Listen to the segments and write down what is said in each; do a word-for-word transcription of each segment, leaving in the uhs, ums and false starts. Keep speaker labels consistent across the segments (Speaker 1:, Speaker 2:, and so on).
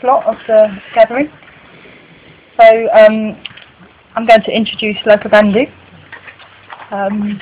Speaker 1: lot of the gathering. So um, I'm going to introduce Lokabandhu. Um,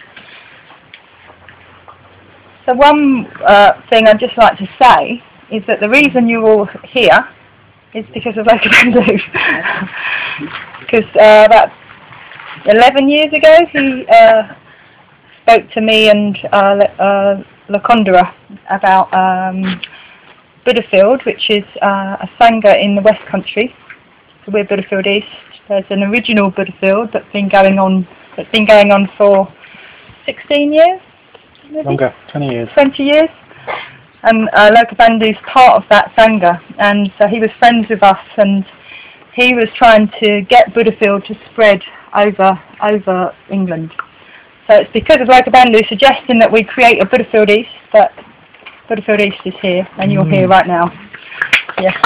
Speaker 1: so one uh, thing I'd just like to say is that the reason you're all here is because of Lokabandhu. Because uh, about eleven years ago he uh, spoke to me and uh, uh, Lakondara about um, Buddhafield, which is uh, a Sangha in the West Country. So we're Buddhafield East. There's an original Buddhafield that's been going on that's been going on for sixteen years, maybe?
Speaker 2: Longer, twenty years.
Speaker 1: twenty years. And uh, Lokabandhu's part of that Sangha, and so he was friends with us, and he was trying to get Buddhafield to spread over over England. So it's because of Lokabandhu suggesting that we create a Buddhafield East that Buddhafield East is here, and you're mm. here right now. Yes.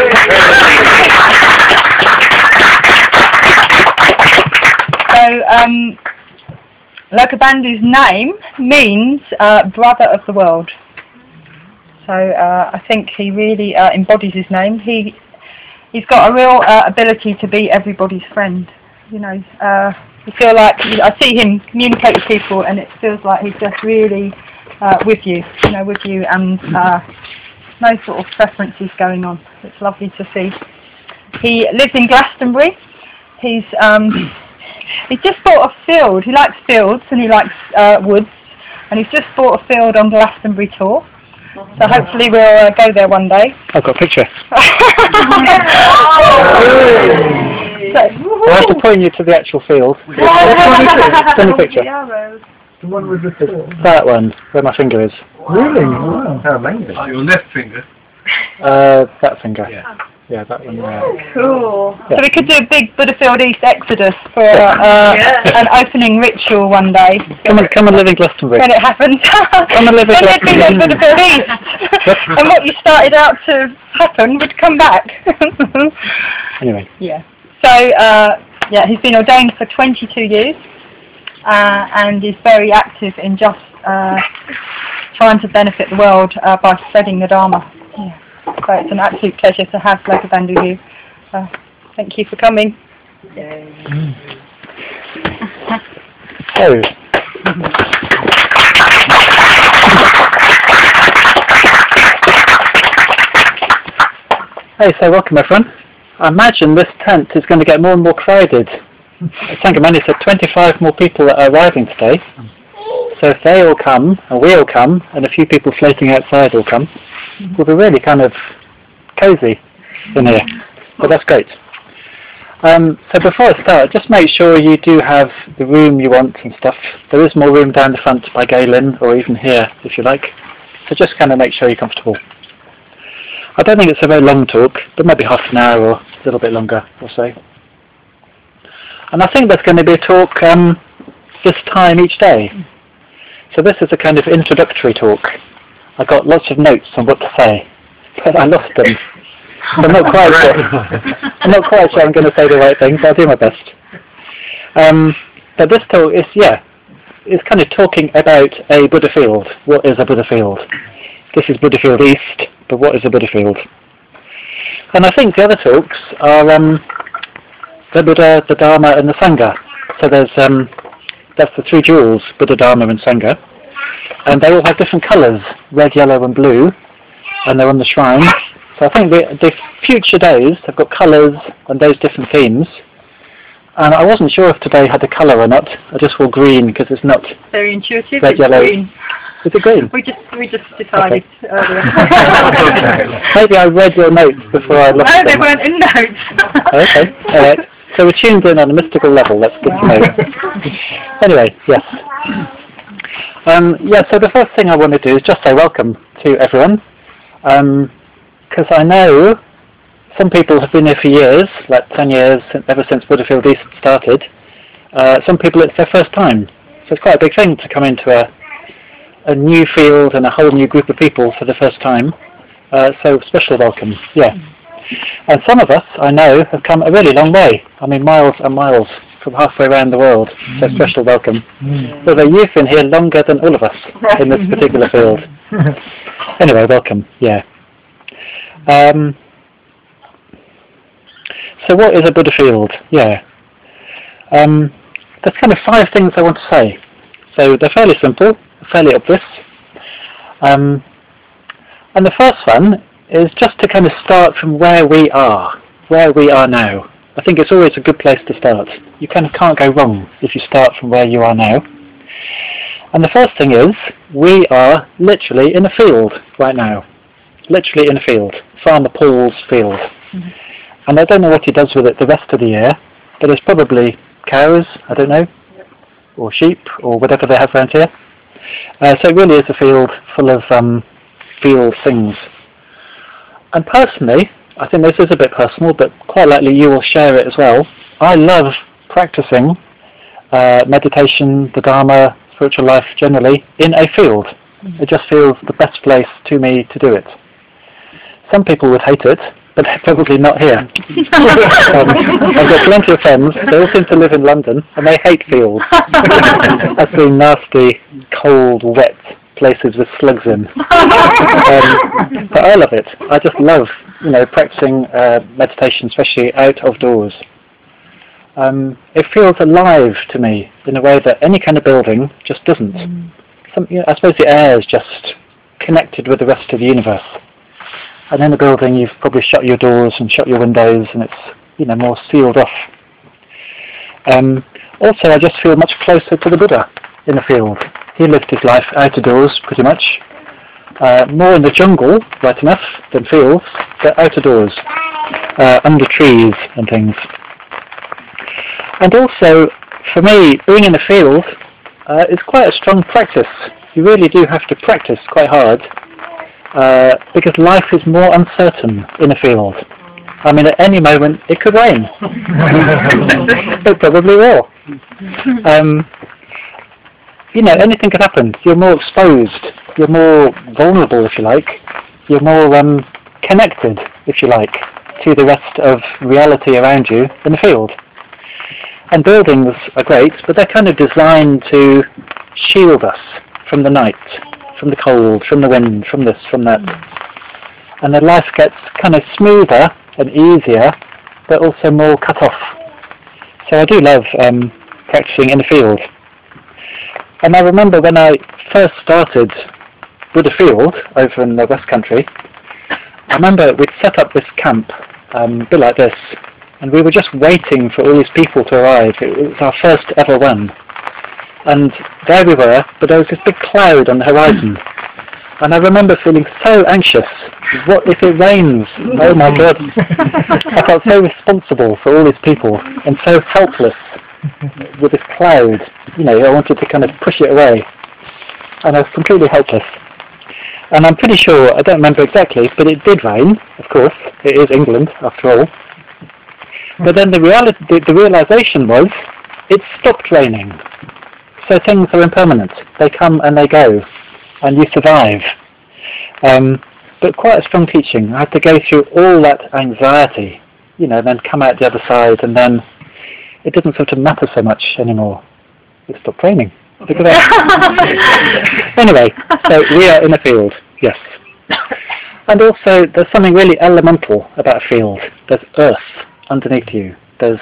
Speaker 1: So um, Lokabandhu's name means uh, brother of the world. So uh, I think he really uh, embodies his name. He he's got a real uh, ability to be everybody's friend. You know, uh, you feel like I see him communicate with people, and it feels like he's just really uh, with you. You know, with you, and uh, no sort of preferences going on. It's lovely to see. He lives in Glastonbury. He's um, he's just bought a field. He likes fields and he likes uh, woods, and he's just bought a field on Glastonbury tour. So hopefully we'll uh, go there one day.
Speaker 2: I've got a picture.
Speaker 1: So,
Speaker 2: I'll have to point you to the actual field. Send a picture.
Speaker 3: The one with the field.
Speaker 2: That one, where my finger is.
Speaker 3: Really? Wow. How amazing.
Speaker 4: Oh, your left finger?
Speaker 2: Uh, that finger.
Speaker 4: Yeah.
Speaker 2: Yeah, that one. Yeah.
Speaker 1: Cool.
Speaker 2: Yeah.
Speaker 1: So we could do a big Buddhafield East exodus for uh, yeah. an opening ritual one day.
Speaker 2: Come and come and live in Glastonbury.
Speaker 1: When it happens.
Speaker 2: Come and live in Glastonbury.
Speaker 1: Then there'd be no Buddhafield East. And what you started out to happen would come back.
Speaker 2: Anyway.
Speaker 1: Yeah. So uh, yeah, he's been ordained for twenty-two years, uh, and is very active in just uh, trying to benefit the world uh, by spreading the Dharma. Yeah. So it's an absolute pleasure to have Lokabandhu here. Uh, thank you for coming.
Speaker 2: Mm. Oh. Hey, so welcome everyone. I imagine this tent is going to get more and more crowded. Sangamani said twenty-five more people are arriving today. So if they all come, and we all come, and a few people floating outside all come, we'll be really kind of cosy in here. But that's great. Um, so before I start, just make sure you do have the room you want and stuff. There is more room down the front by Galen, or even here if you like. So just kind of make sure you're comfortable. I don't think it's a very long talk, but maybe half an hour or a little bit longer or so. And I think there's going to be a talk um, this time each day. So this is a kind of introductory talk. I got lots of notes on what to say, but I lost them. So I'm not quite sure. I'm not quite sure I'm going to say the right thing, but I'll do my best. Um, but this talk is, yeah, it's kind of talking about a Buddhafield. What is a Buddhafield? This is Buddhafield East, but what is a Buddhafield? And I think the other talks are um, the Buddha, the Dharma, and the Sangha. So there's um, that's the three jewels, Buddha, Dharma, and Sangha. And they all have different colours, red, yellow, and blue, and they're on the shrine. So I think the, the future days have got colours and those different themes. And I wasn't sure if today had a colour or not. I just wore green because it's not
Speaker 1: very intuitive.
Speaker 2: Red,
Speaker 1: it's
Speaker 2: yellow.
Speaker 1: Green.
Speaker 2: Is it green?
Speaker 1: We just we just decided
Speaker 2: Okay.
Speaker 1: earlier.
Speaker 2: Maybe I read your notes before I lost
Speaker 1: No,
Speaker 2: them.
Speaker 1: they weren't in notes.
Speaker 2: Okay, alright. So we're tuned in on a mystical level, that's good to know. Anyway, yes. Um, yeah, so the first thing I want to do is just say welcome to everyone. Because I know some people have been here for years, like ten years, ever since Buddhafield East started. Uh, some people it's their first time. So it's quite a big thing to come into a, a new field and a whole new group of people for the first time. Uh, so special welcome, yeah. And some of us, I know, have come a really long way. I mean, miles and miles from halfway around the world. So special welcome. Mm. Although you've been here longer than all of us in this particular field. Anyway, welcome, yeah. Um, So what is a Buddha field? Yeah. Um, there's kind of five things I want to say. So they're fairly simple, fairly obvious. Um, and the first one is just to kind of start from where we are, where we are now. I think it's always a good place to start. You kind of can't go wrong if you start from where you are now. And the first thing is, we are literally in a field right now. Literally in a field. Farmer Paul's field. Mm-hmm. And I don't know what he does with it the rest of the year, but there's probably cows, I don't know, or sheep, or whatever they have around here. Uh, so it really is a field full of um, field things. And personally, I think this is a bit personal, but quite likely you will share it as well. I love practicing uh, meditation, the Dharma, spiritual life generally, in a field. Mm-hmm. It just feels the best place to me to do it. Some people would hate it, but they're probably not here. um, I've got plenty of friends, they all seem to live in London, and they hate fields. I've seen nasty, cold, wet places with slugs in. Um, but I love it. I just love, you know, practicing uh, meditation, especially out of doors. Um, it feels alive to me in a way that any kind of building just doesn't. Mm. Some, you know, I suppose the air is just connected with the rest of the universe. And in a building, you've probably shut your doors and shut your windows, and it's, you know, more sealed off. Um, also, I just feel much closer to the Buddha in the field. He lived his life out of doors, pretty much. Uh, more in the jungle, right enough, than fields, but out of doors, uh, under trees and things. And also, for me, being in the field uh, is quite a strong practice. You really do have to practice quite hard. Uh, because life is more uncertain in a field. I mean, at any moment it could rain. It probably will. Um, you know, anything could happen. You're more exposed. You're more vulnerable, if you like. You're more um, connected, if you like, to the rest of reality around you in the field. And buildings are great, but they're kind of designed to shield us from the night, from the cold, from the wind, from this, from that. And then life gets kind of smoother and easier, but also more cut off. So I do love um, practicing in the field. And I remember when I first started Buddha Field over in the West Country, I remember we'd set up this camp, um, a bit like this, and we were just waiting for all these people to arrive. It was our first ever one. And there we were, but there was this big cloud on the horizon. And I remember feeling so anxious. What if it rains? Oh my God. I felt so responsible for all these people and so helpless with this cloud. You know, I wanted to kind of push it away. And I was completely helpless. And I'm pretty sure, I don't remember exactly, but it did rain, of course. It is England, after all. But then the, reality, the, the realization was, it stopped raining. So things are impermanent. They come and they go, and you survive. Um, but quite a strong teaching. I had to go through all that anxiety, you know, and then come out the other side, and then it didn't sort of matter so much anymore. It stopped raining. Look at that. Anyway, so we are in a field, yes. And also, there's something really elemental about a field. There's earth underneath you. There's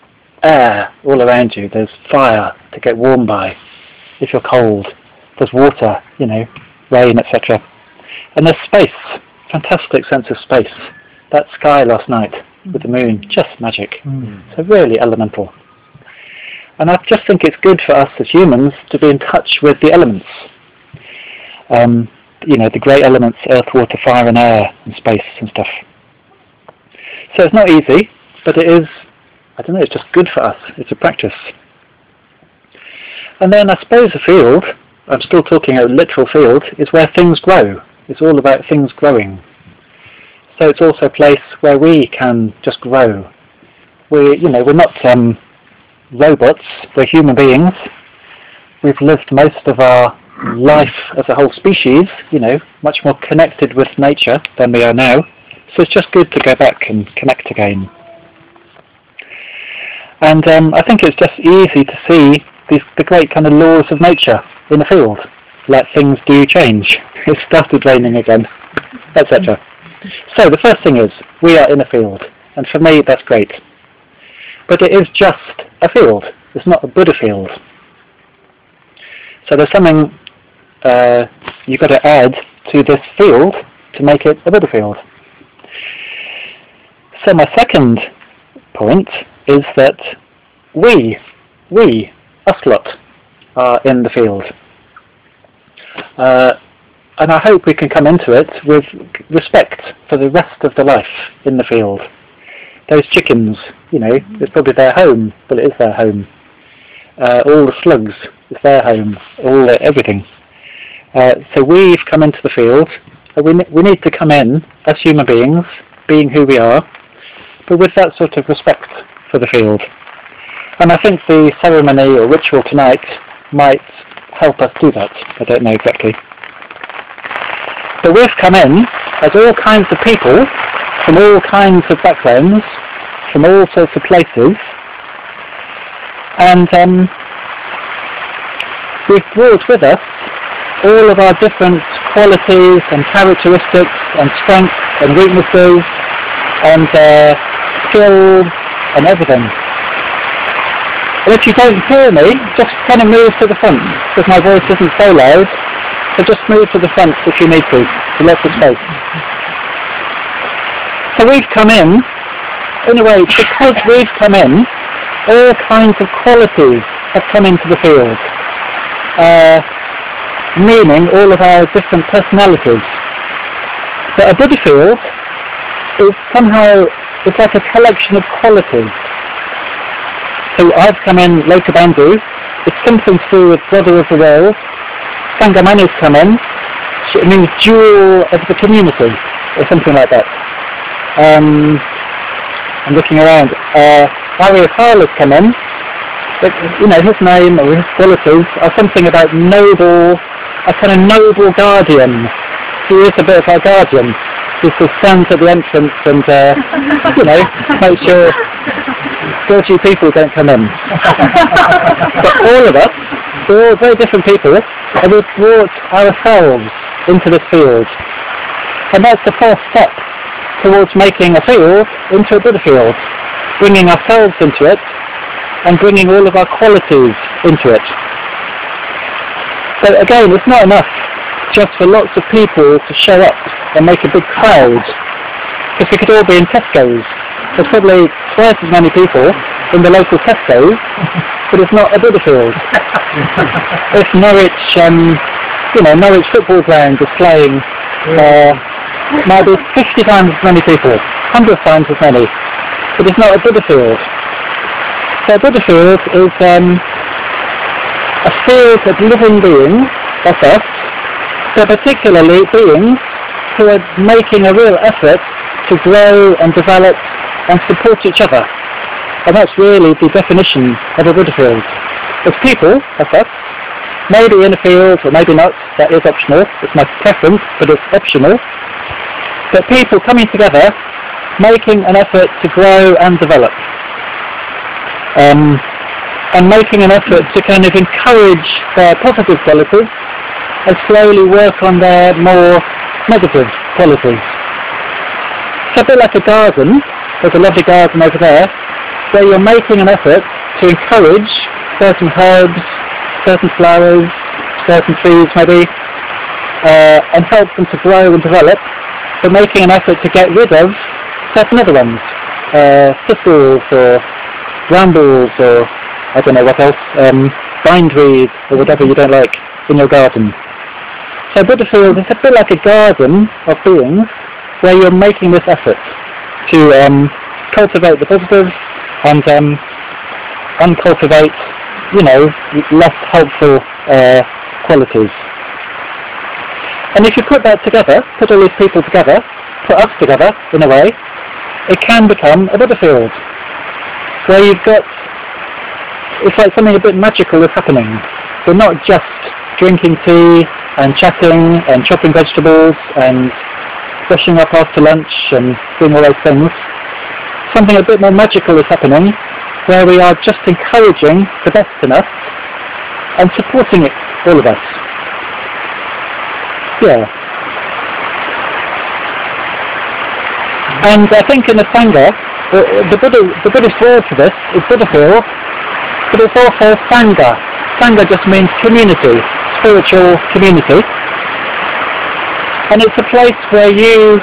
Speaker 2: air all around you. There's fire to get warm by if you're cold. There's water, you know, rain, et cetera. And there's space, fantastic sense of space. That sky last night with the moon, just magic. Mm. So really elemental. And I just think it's good for us as humans to be in touch with the elements. Um, you know, the great elements, earth, water, fire and air and space and stuff. So it's not easy, but it is, I don't know, it's just good for us. It's a practice. And then I suppose a field, I'm still talking a literal field, is where things grow. It's all about things growing. So it's also a place where we can just grow. We, you know, we're not um, robots, we're human beings. We've lived most of our life as a whole species, you know, much more connected with nature than we are now. So it's just good to go back and connect again. And um, I think it's just easy to see these, the great kind of laws of nature in the field. Like things do change. It started raining again, et cetera. So the first thing is, we are in a field. And for me, that's great. but it is just a field. It's not a Buddha field. So there's something uh, you've got to add to this field to make it a Buddha field. So my second point is that we, we, us lot, are in the field. Uh, and I hope we can come into it with respect for the rest of the life in the field. Those chickens, you know, it's probably their home, but it is their home. Uh, all the slugs, it's their home, all the, everything. Uh, so we've come into the field, and we, we need to come in as human beings, being who we are, but with that sort of respect for the field. And I think the ceremony or ritual tonight might help us do that. I don't know exactly. But we've come in as all kinds of people, from all kinds of backgrounds, from all sorts of places, and um, we've brought with us all of our different qualities and characteristics and strengths and weaknesses and uh, skills and everything. And if you don't hear me, just kind of move to the front, because my voice isn't so loud, so just move to the front if you need to, to lots of space. So we've come in, in a way, because we've come in, all kinds of qualities have come into the field, uh, meaning all of our different personalities. But a Buddha field is somehow, it's like a collection of qualities. So I've come in Loka Bandhu, it's something to do with brother of the world. Sangamani's come in, it means jewel of the community, or something like that. Um, I'm looking around. Uh, Aryapala's come in, but, you know, his name or his qualities are something about noble, a kind of noble guardian. He is a bit of our guardian. He sort of stands at the entrance and, uh, you know, make sure dodgy people don't come in. But all of us, we're all very different people, and we've brought ourselves into this field. And that's the first step towards making a field into a Buddha field, bringing ourselves into it and bringing all of our qualities into it. So again, it's not enough just for lots of people to show up and make a big crowd, because we could all be in Tesco's. There's probably twice as many people in the local Tesco's, but it's not a Buddha field. If Norwich, um, you know, Norwich football ground is playing, uh, might be fifty times as many people, one hundred times as many, but it's not a Buddha field. So a Buddha field is um, a field of living beings, that's us, but particularly beings who are making a real effort to grow and develop and support each other. And that's really the definition of a Buddha field. As people, that's us, maybe in a field or maybe not, that is optional, it's my preference, but it's optional. But people coming together, making an effort to grow and develop. Um, and making an effort to kind of encourage their positive qualities and slowly work on their more negative qualities. So a bit like a garden, there's a lovely garden over there, where you're making an effort to encourage certain herbs, certain flowers, certain trees maybe, uh, and help them to grow and develop, but making an effort to get rid of certain other ones, uh, thistles or brambles or I don't know what else, um, bindweed or whatever you don't like in your garden. So Buddha field is a bit like a garden of beings where you're making this effort to um, cultivate the positive and um, uncultivate, you know, less helpful uh, qualities. And if you put that together, put all these people together, put us together in a way, it can become a Buddha field where you've got, it's like something a bit magical is happening. We're not just drinking tea and chatting and chopping vegetables and brushing up after lunch and doing all those things. Something a bit more magical is happening where we are just encouraging the best in us and supporting it, all of us. Yeah. And I think in the Sangha, the, the, Buddha, the Buddhist word for this is Buddha feel, but it's also Sangha. Sangha just means community, spiritual community. And it's a place where you,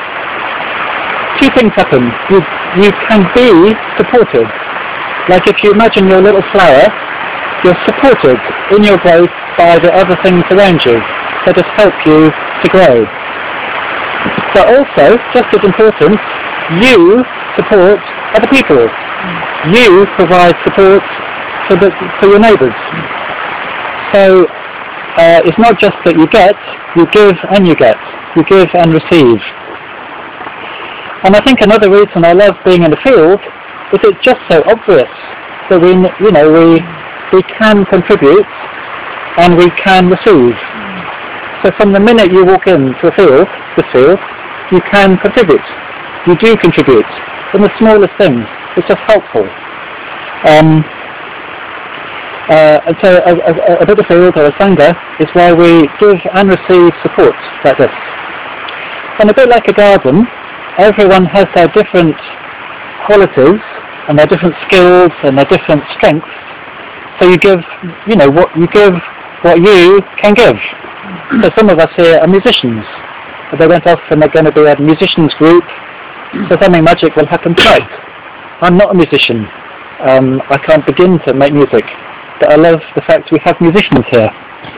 Speaker 2: two things happen. You, you can be supported. Like if you imagine your little flower, you're supported in your growth by the other things around you that just help you to grow. But also, just as important, you support other people. You provide support for, the, for your neighbours. So uh, it's not just that you get, you give and you get. You give and receive. And I think another reason I love being in the field is it's just so obvious that we, you know, we we can contribute and we can receive. So from the minute you walk into a field, this field, you can contribute. You do contribute in the smallest things. It's just helpful. Um, uh, and so a, a, a Buddha field or a Sangha is where we give and receive support like this. And a bit like a garden, everyone has their different qualities and their different skills and their different strengths. So you give, you know, what you give, what you can give. So some of us here are musicians. They went off and they're going to be a musicians group, so something magic will happen tonight. I'm not a musician. Um, I can't begin to make music, but I love the fact we have musicians here.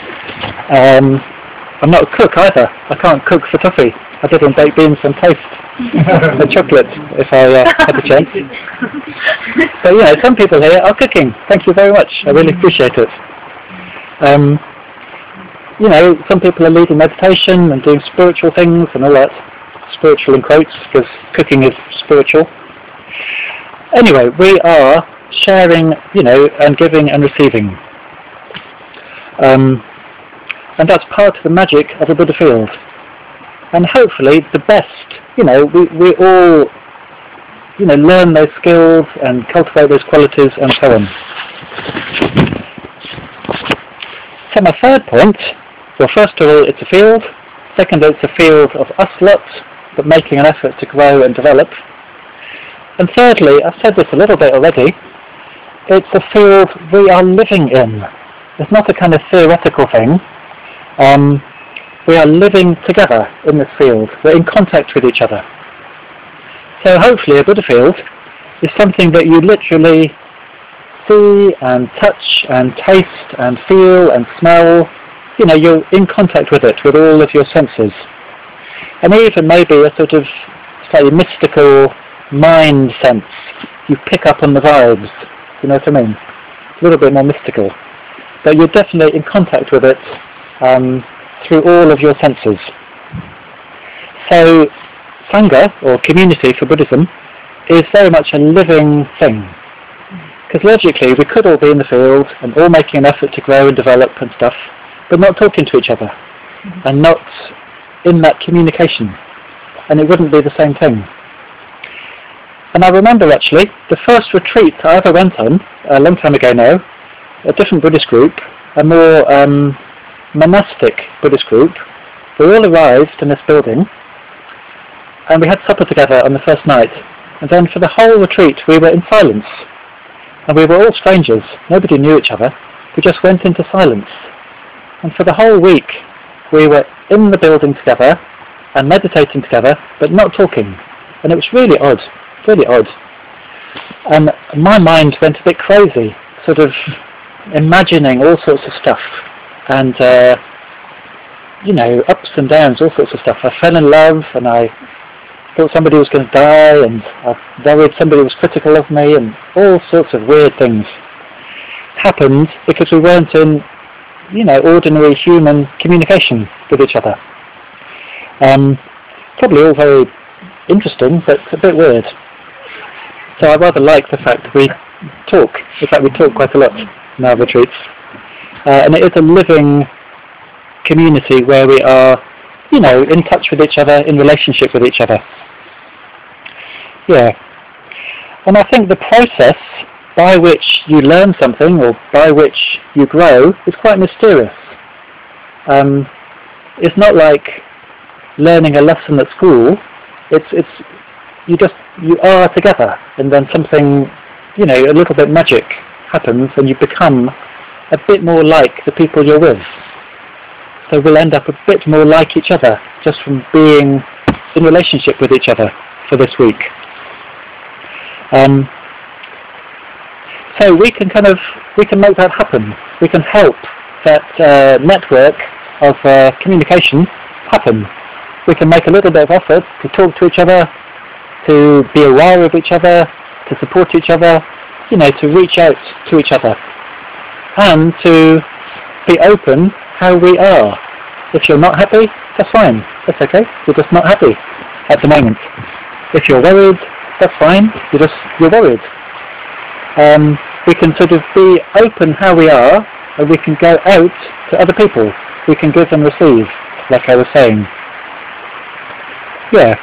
Speaker 2: Um, I'm not a cook either. I can't cook for toffee. I did on baked beans and toast and chocolate if I uh, had the chance. But you know, some people here are cooking. Thank you very much. I really appreciate it. Um, you know, some people are leading meditation and doing spiritual things and all that. Spiritual in quotes, because cooking is spiritual. Anyway, we are sharing, you know, and giving and receiving. Um, and that's part of the magic of a Buddha field. And hopefully the best, you know, we, we all, you know, learn those skills and cultivate those qualities and so on. So my third point, well, first of all, it's a field. Second, it's a field of us lot, but making an effort to grow and develop. And thirdly, I've said this a little bit already, it's a field we are living in. It's not a kind of theoretical thing. Um, we are living together in this field. We're in contact with each other. So hopefully a Buddha field is something that you literally see and touch and taste and feel and smell. You know, you're in contact with it with all of your senses. And even maybe a sort of slightly mystical mind sense. You pick up on the vibes. You know what I mean? A little bit more mystical. But you're definitely in contact with it um, through all of your senses. So Sangha, or community for Buddhism, is very much a living thing. Because logically we could all be in the field and all making an effort to grow and develop and stuff, but not talking to each other mm-hmm. and not in that communication. And it wouldn't be the same thing. And I remember actually, the first retreat I ever went on, a long time ago now, a different Buddhist group, a more um, monastic Buddhist group, we all arrived in this building and we had supper together on the first night. And then for the whole retreat we were in silence. And we were all strangers, nobody knew each other, we just went into silence. And for the whole week we were in the building together and meditating together, but not talking. And it was really odd, really odd. And my mind went a bit crazy, sort of imagining all sorts of stuff. And, uh, you know, ups and downs, all sorts of stuff. I fell in love and I thought somebody was going to die, and I worried somebody was critical of me, and all sorts of weird things happened because we weren't in, you know, ordinary human communication with each other. Um, probably all very interesting, but a bit weird. So I rather like the fact that we talk. In fact, we talk quite a lot in our retreats. Uh, and it is a living community where we are, you know, in touch with each other, in relationship with each other. Yeah. And I think the process by which you learn something or by which you grow is quite mysterious. Um, it's not like learning a lesson at school. It's, it's, you just, you are together, and then something, you know, a little bit magic happens, and you become a bit more like the people you're with. So we'll end up a bit more like each other, just from being in relationship with each other for this week. Um, so we can kind of, we can make that happen. We can help that uh, network of uh, communication happen. We can make a little bit of effort to talk to each other, to be aware of each other, to support each other, you know, to reach out to each other, and to be open how we are. If you're not happy, that's fine. That's okay. You're just not happy at the moment. If you're worried, that's fine. You're just, you're worried. Um, we can sort of be open how we are, and we can go out to other people. We can give and receive, like I was saying. Yeah.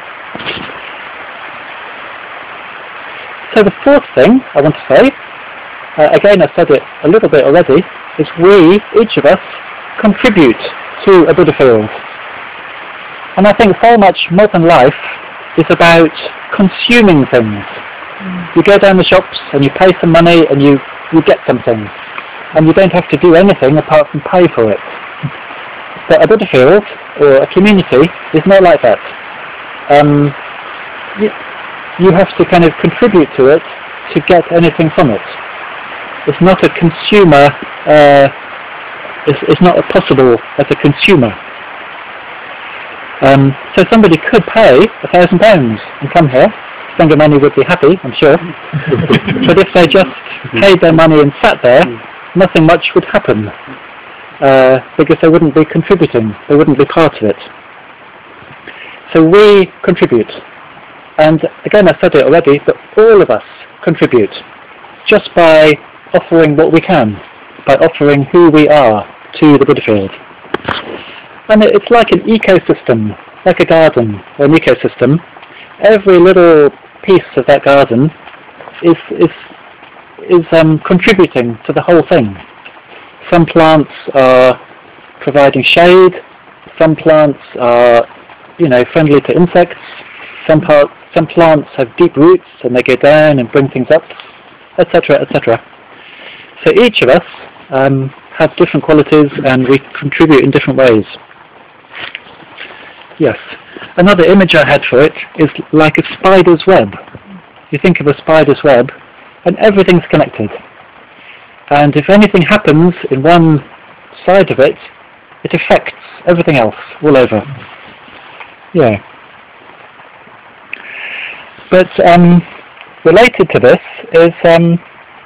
Speaker 2: So the fourth thing I want to say, uh, again I said it a little bit already, is we, each of us, contribute to a Buddha field. And I think so much modern life is about consuming things. You go down the shops and you pay some money and you, you get something. And you don't have to do anything apart from pay for it. But a Buddha field, or a community, is not like that. Um, you, you have to kind of contribute to it to get anything from it. It's not a consumer, uh, it's, it's not possible as a consumer. Um, so somebody could pay a thousand pounds and come here. Sangha Mani would be happy, I'm sure. But if they just paid their money and sat there, nothing much would happen. Uh, because they wouldn't be contributing, they wouldn't be part of it. So we contribute. And again, I said it already, but all of us contribute just by offering what we can, by offering who we are to the Buddha field. And it's like an ecosystem, like a garden or an ecosystem. Every little piece of that garden is is is um, contributing to the whole thing. Some plants are providing shade. Some plants are, you know, friendly to insects. Some part, some plants have deep roots and they go down and bring things up, et cetera, et cetera. So each of us um, have different qualities and we contribute in different ways. Yes. Another image I had for it is like a spider's web. You think of a spider's web and everything's connected. And if anything happens in one side of it, it affects everything else all over. Yeah. But um, related to this is, um,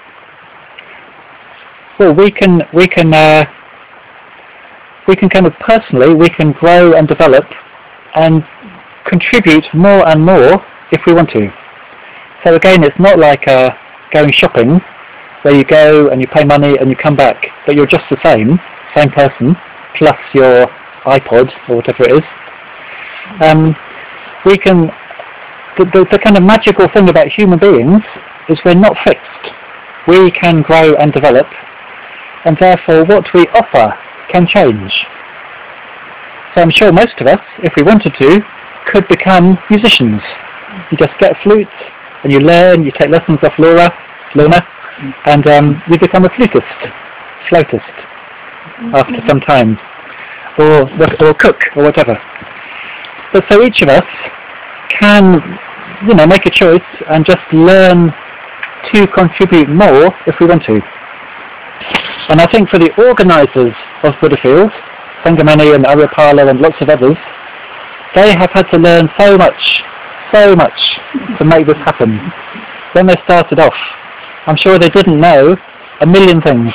Speaker 2: well, we can we can uh, we can kind of personally we can grow and develop and contribute more and more if we want to. So again, it's not like uh, going shopping, where you go and you pay money and you come back, but you're just the same, same person, plus your iPod or whatever it is. Um, we can, the, the, the kind of magical thing about human beings is we're not fixed. We can grow and develop, and therefore what we offer can change. So I'm sure most of us, if we wanted to, could become musicians. You just get a flute and you learn, you take lessons off Laura, Lorna, and um, you become a flutist, flautist, after some time, or or cook or whatever. But so each of us can, you know, make a choice and just learn to contribute more if we want to. And I think for the organisers of Buddha Field, Sangha Mani and Aryapala and lots of others, they have had to learn so much, so much to make this happen. When they started off, I'm sure they didn't know a million things.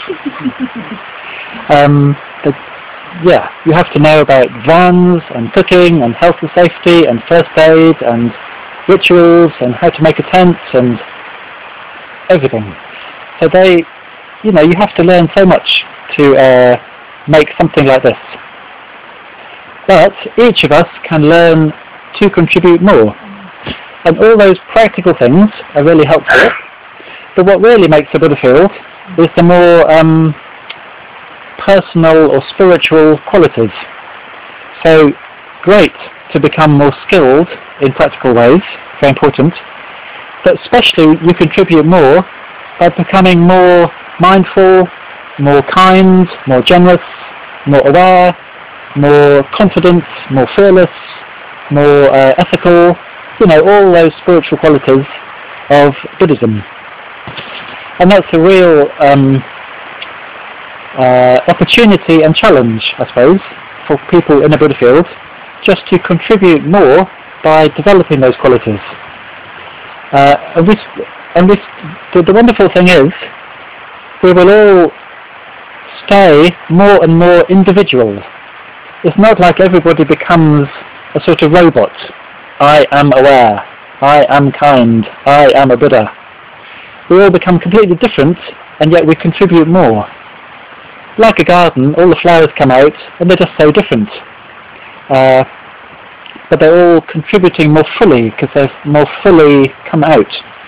Speaker 2: Um, but yeah, you have to know about vans and cooking and health and safety and first aid and rituals and how to make a tent and everything. So they, you know, you have to learn so much to uh, make something like this. But each of us can learn to contribute more. And all those practical things are really helpful. But what really makes a Buddha field is the more um, personal or spiritual qualities. So great to become more skilled in practical ways, very important, but especially you contribute more by becoming more mindful, more kind, more generous, more aware, more confident, more fearless, more uh, ethical, you know, all those spiritual qualities of Buddhism. And that's a real um, uh, opportunity and challenge, I suppose, for people in the Buddha field, just to contribute more by developing those qualities. Uh, and we, and we, the, the wonderful thing is, we will all stay more and more individual. It's not like everybody becomes a sort of robot. I am aware, I am kind, I am a Buddha. We all become completely different, and yet we contribute more. Like a garden, all the flowers come out, and they're just so different. Uh, but they're all contributing more fully, because they've more fully come out.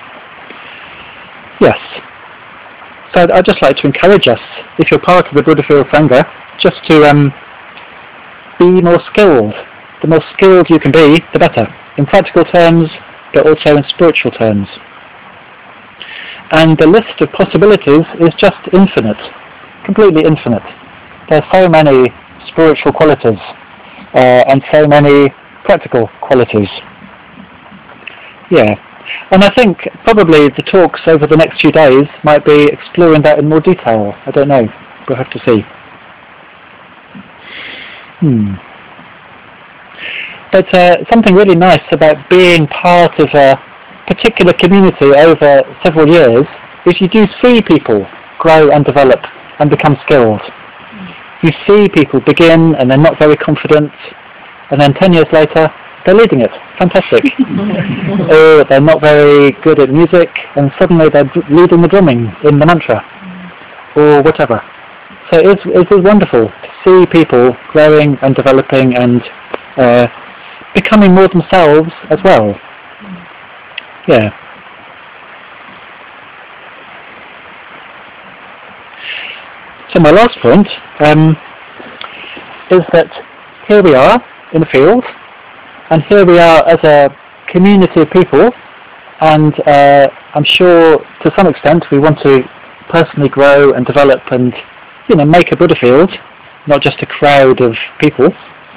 Speaker 2: Yes. So I'd, I'd just like to encourage us, if you're part of the Buddha Field Sangha, just to um, be more skilled. The more skilled you can be, the better. In practical terms, but also in spiritual terms. And the list of possibilities is just infinite. Completely infinite. There are so many spiritual qualities uh, and so many practical qualities. Yeah. And I think probably the talks over the next few days might be exploring that in more detail. I don't know. We'll have to see. Hmm. But uh, something really nice about being part of a particular community over several years is you do see people grow and develop and become skilled. You see people begin and they're not very confident, and then ten years later they're leading it. Fantastic. Or they're not very good at music and suddenly they're leading the drumming in the mantra or whatever. So it's, it's wonderful to see people growing and developing and uh, becoming more themselves as well. Yeah. So my last point um, is that here we are in the field, and here we are as a community of people, and uh, I'm sure to some extent we want to personally grow and develop and, you know, make a Buddha field, not just a crowd of people.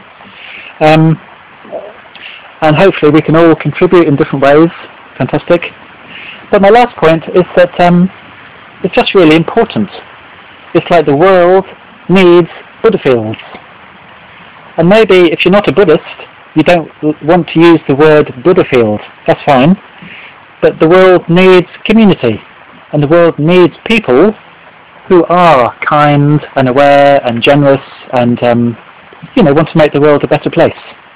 Speaker 2: Um, and hopefully we can all contribute in different ways. Fantastic. But my last point is that um, it's just really important. It's like the world needs Buddha fields. And maybe if you're not a Buddhist, you don't want to use the word Buddha field. That's fine. But the world needs community. And the world needs people who are kind and aware and generous and, um, you know, want to make the world a better place.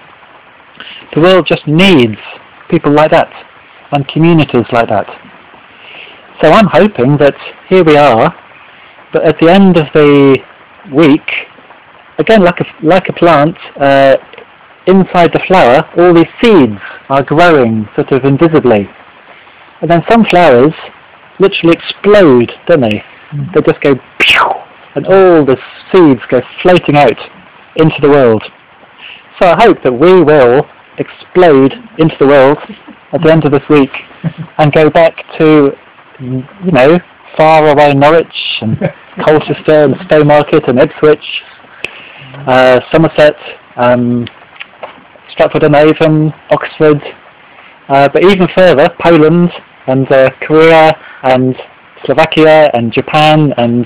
Speaker 2: The world just needs people like that and communities like that. So I'm hoping that here we are, but at the end of the week, again like a, like a plant, uh, inside the flower, all these seeds are growing sort of invisibly. And then some flowers literally explode, don't they? Mm. They just go pew, and all the seeds go floating out into the world. So I hope that we will explode into the world at the end of this week and go back to, you know, far away Norwich and Colchester and Stowmarket and Ipswich, uh, Somerset, um, Stratford-on-Avon, Oxford, uh, but even further, Poland and uh, Korea and Slovakia and Japan and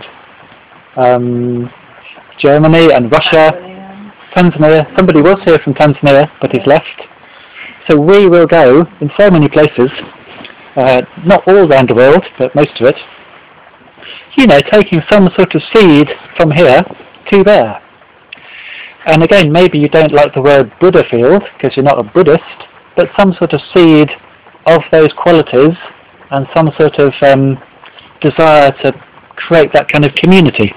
Speaker 2: um, Germany and Russia. Tanzania. Somebody was here from Tanzania, but he's left. So we will go in so many places, uh, not all around the world, but most of it, you know, taking some sort of seed from here to there. And again, maybe you don't like the word Buddha field, because you're not a Buddhist, but some sort of seed of those qualities and some sort of um, desire to create that kind of community.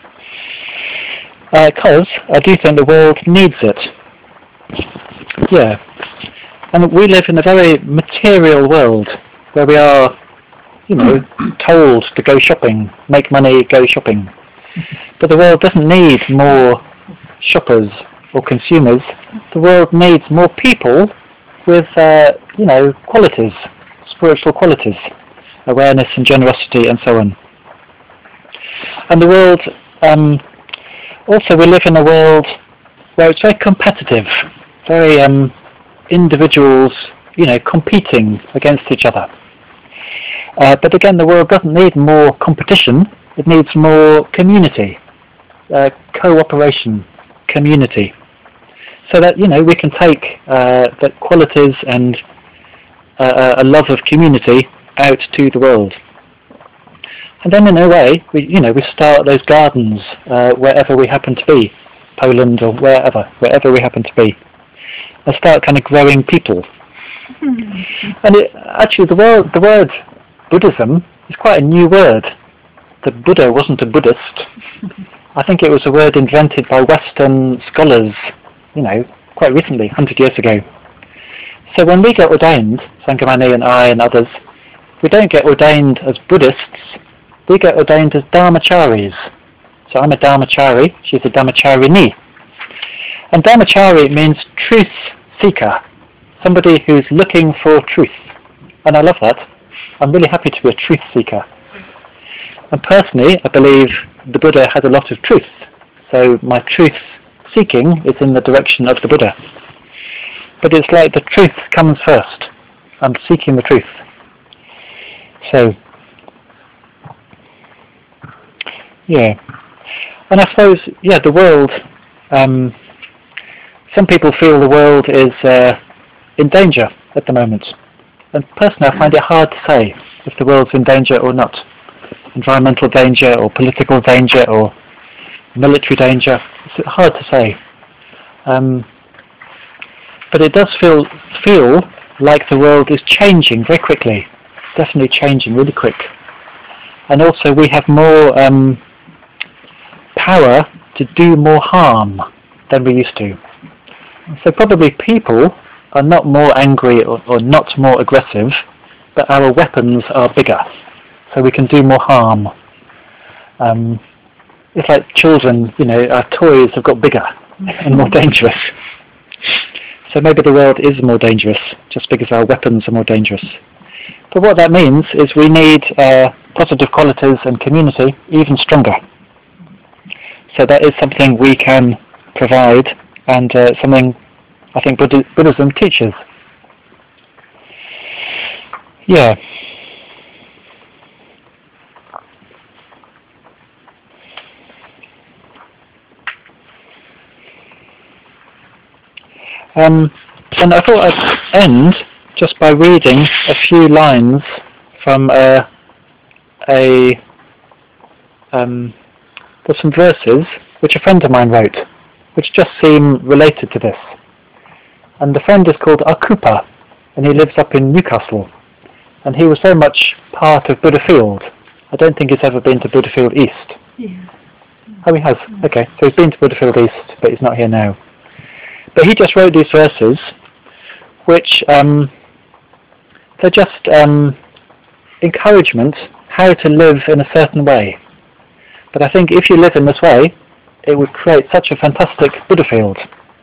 Speaker 2: Because uh, I do think the world needs it. Yeah. And we live in a very material world where we are, you know, told to go shopping, make money, go shopping. But the world doesn't need more shoppers or consumers. The world needs more people with, uh, you know, qualities, spiritual qualities, awareness and generosity and so on. And the world, um, also we live in a world where it's very competitive, very um, individuals, you know, competing against each other. Uh, but again, the world doesn't need more competition, it needs more community, uh, cooperation, community. So that, you know, we can take uh, the qualities and uh, a love of community out to the world. And then in a way, we, you know, we start those gardens uh, wherever we happen to be, Poland or wherever, wherever we happen to be, and start kind of growing people. And it, actually the word, the word Buddhism is quite a new word. The Buddha wasn't a Buddhist. I think it was a word invented by Western scholars, you know, quite recently, one hundred years ago. So when we get ordained, Sangamani and I and others, we don't get ordained as Buddhists, we get ordained as Dharmacharis. So I'm a Dharmachari, she's a Dharmacharini. And Dharmachari means truth seeker, somebody who's looking for truth. And I love that. I'm really happy to be a truth seeker. And personally, I believe the Buddha had a lot of truth. So my truth seeking is in the direction of the Buddha. But it's like the truth comes first. I'm seeking the truth. So, yeah. And I suppose, yeah, the world, um, some people feel the world is uh, in danger at the moment. And personally, I find it hard to say if the world's in danger or not. Environmental danger or political danger or military danger. It's hard to say. Um, but it does feel feel like the world is changing very quickly. Definitely changing really quick. And also we have more um, power to do more harm than we used to. So probably people are not more angry or, or not more aggressive, but our weapons are bigger. So we can do more harm. Um, it's like children, you know, our toys have got bigger and more dangerous. So maybe the world is more dangerous, just because our weapons are more dangerous. But what that means is we need uh, positive qualities and community even stronger. So that is something we can provide, and uh, something I think Buddha- Buddhism teaches. Yeah. Um, and I thought I'd end just by reading a few lines from uh, a um, there's some verses which a friend of mine wrote, which just seem related to this. And the friend is called Akupa, and he lives up in Newcastle. And he was very much part of Buddha Field. I don't think he's ever been to Buddha Field East.
Speaker 1: Yeah.
Speaker 2: Oh, he has. Okay, so he's been to Buddha Field East, but he's not here now. But he just wrote these verses, which um, they're just um, encouragement how to live in a certain way. But I think if you live in this way, it would create such a fantastic Buddha field.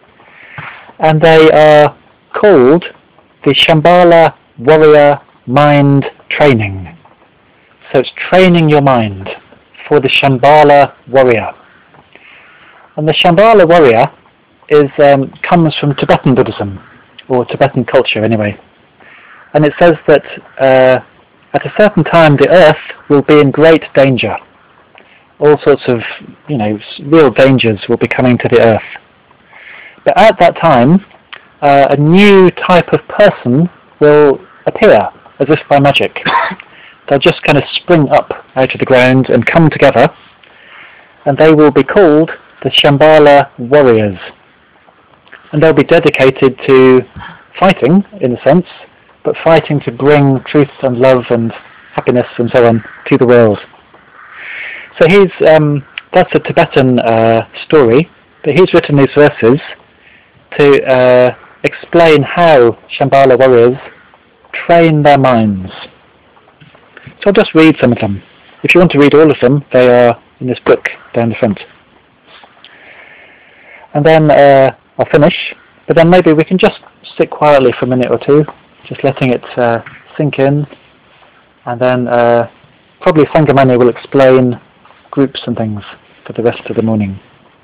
Speaker 2: And they are called the Shambhala Warrior Mind Training. So it's training your mind for the Shambhala Warrior. And the Shambhala Warrior is um, comes from Tibetan Buddhism, or Tibetan culture anyway. And it says that uh, at a certain time the earth will be in great danger. All sorts of, you know, real dangers will be coming to the earth. But at that time, uh, a new type of person will appear, as if by magic. They'll just kind of spring up out of the ground and come together, and they will be called the Shambhala Warriors. And they'll be dedicated to fighting, in a sense, but fighting to bring truth and love and happiness and so on to the world. So he's, um, that's a Tibetan uh, story, but he's written these verses to uh, explain how Shambhala warriors train their minds. So I'll just read some of them. If you want to read all of them, they are in this book down the front. And then uh, I'll finish, but then maybe we can just sit quietly for a minute or two, just letting it uh, sink in, and then uh, probably Sangamani will explain groups and things for the rest of the morning.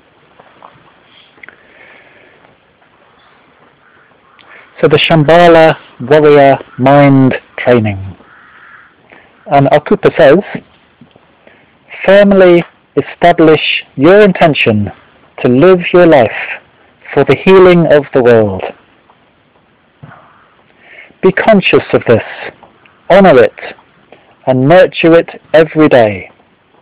Speaker 2: So the Shambhala warrior mind training. And Akupa says, firmly establish your intention to live your life for the healing of the world. Be conscious of this, honour it, and nurture it every day.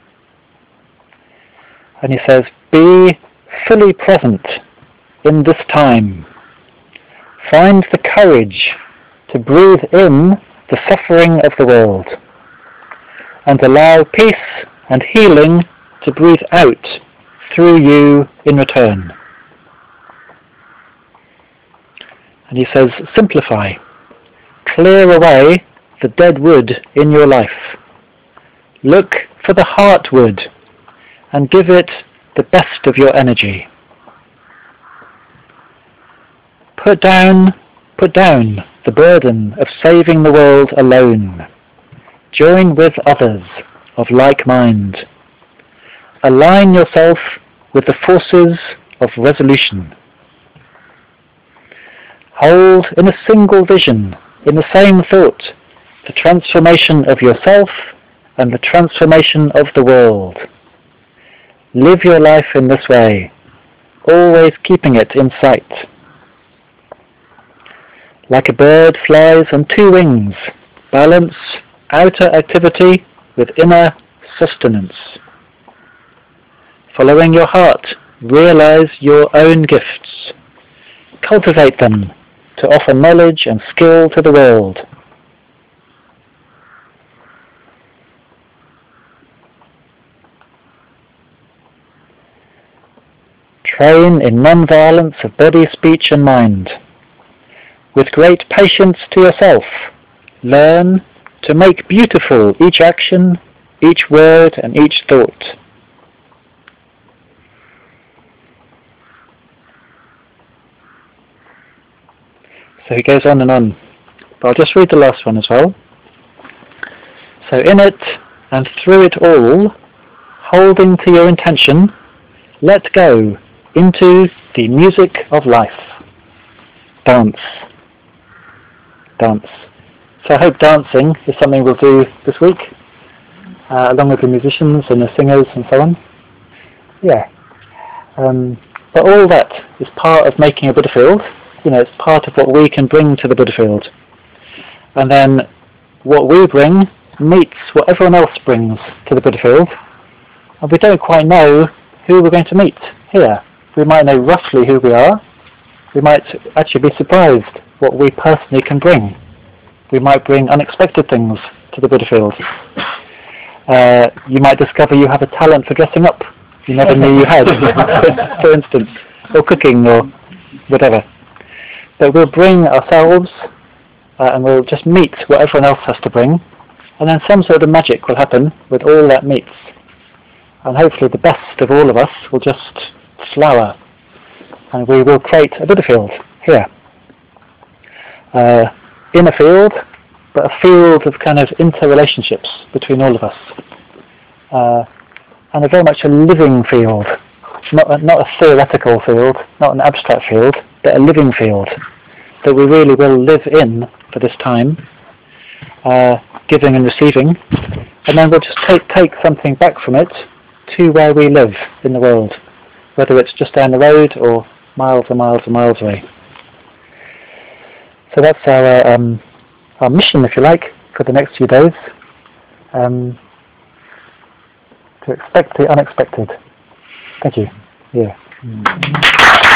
Speaker 2: And he says, be fully present in this time. Find the courage to breathe in the suffering of the world, and allow peace and healing to breathe out through you in return. And he says, simplify. Clear away the dead wood in your life. Look for the heart wood and give it the best of your energy. Put down, put down the burden of saving the world alone. Join with others of like mind. Align yourself with the forces of resolution. Hold in a single vision, in the same thought, the transformation of yourself and the transformation of the world. Live your life in this way, always keeping it in sight. Like a bird flies on two wings, balance outer activity with inner sustenance. Following your heart, realize your own gifts. Cultivate them to offer knowledge and skill to the world. Train in non-violence of body, speech and mind. With great patience to yourself, learn to make beautiful each action, each word and each thought. So he goes on and on, but I'll just read the last one as well. So in it and through it all, holding to your intention, let go into the music of life. Dance. Dance. So I hope dancing is something we'll do this week, uh, along with the musicians and the singers and so on. Yeah. Um, but all that is part of making a Buddha field. You know, it's part of what we can bring to the Buddha field. And then what we bring meets what everyone else brings to the Buddha field. And we don't quite know who we're going to meet here. We might know roughly who we are. We might actually be surprised what we personally can bring. We might bring unexpected things to the Buddha field. Uh, you might discover you have a talent for dressing up you never knew you had, for instance, or cooking or whatever. But we'll bring ourselves uh, and we'll just meet what everyone else has to bring, and then some sort of magic will happen with all that meets. And hopefully the best of all of us will just flower, and we will create a Buddha field here. Uh, in a field, but a field of kind of interrelationships between all of us. Uh, and a very much a living field, not a, not a theoretical field, not an abstract field, but a living field that we really will live in for this time, uh, giving and receiving, and then we'll just take, take something back from it to where we live in the world, whether it's just down the road or miles and miles and miles away. So that's our um, our mission, if you like, for the next few days. Um, to expect the unexpected. Thank you. Yeah. Mm.